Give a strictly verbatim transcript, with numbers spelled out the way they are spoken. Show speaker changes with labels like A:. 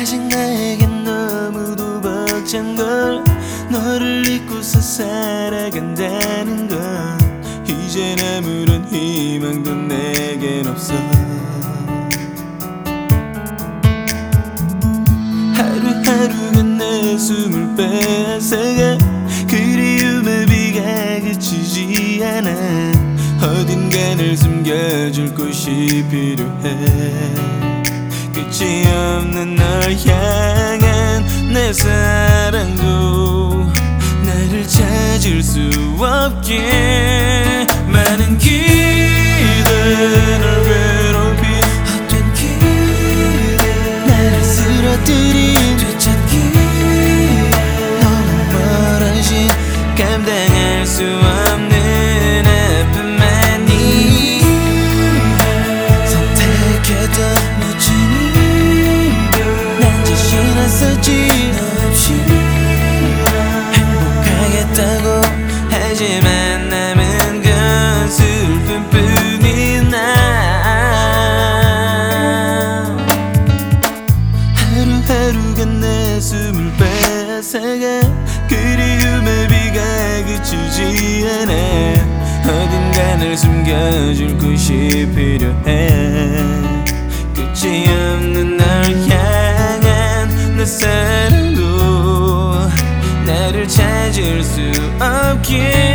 A: 아직 나에겐 너무도 벅찬 걸, 너를 잊고서 살아간다는 건 이젠 아무런 희망도 내겐 없어. 하루하루가 내 숨을 빼앗아가 그리움의 비가 그치지 않아. 어딘가 늘 숨겨줄 곳이 필요해. 끝이 없는 널 향한 내 사랑도 나를 찾을 수 없게. 많은 기대 널 괴롭힌 헛된 기대, 나를 쓰러뜨린 되찾기. 너무 멀어진 감당할 수 없는 아픔만이 선택해도 멋진 이별. 난 자신 없었지 너 없이 행복하겠다고. 하지만 남은 건 슬픔뿐인 나. 하루하루가 내 숨을 뺏어가 그리움의 비가 그치지 않아. 어딘가 널 숨겨줄 곳이 필요해. 끝이 없는 널 향한 내 사랑도 나를 찾을 수 없게.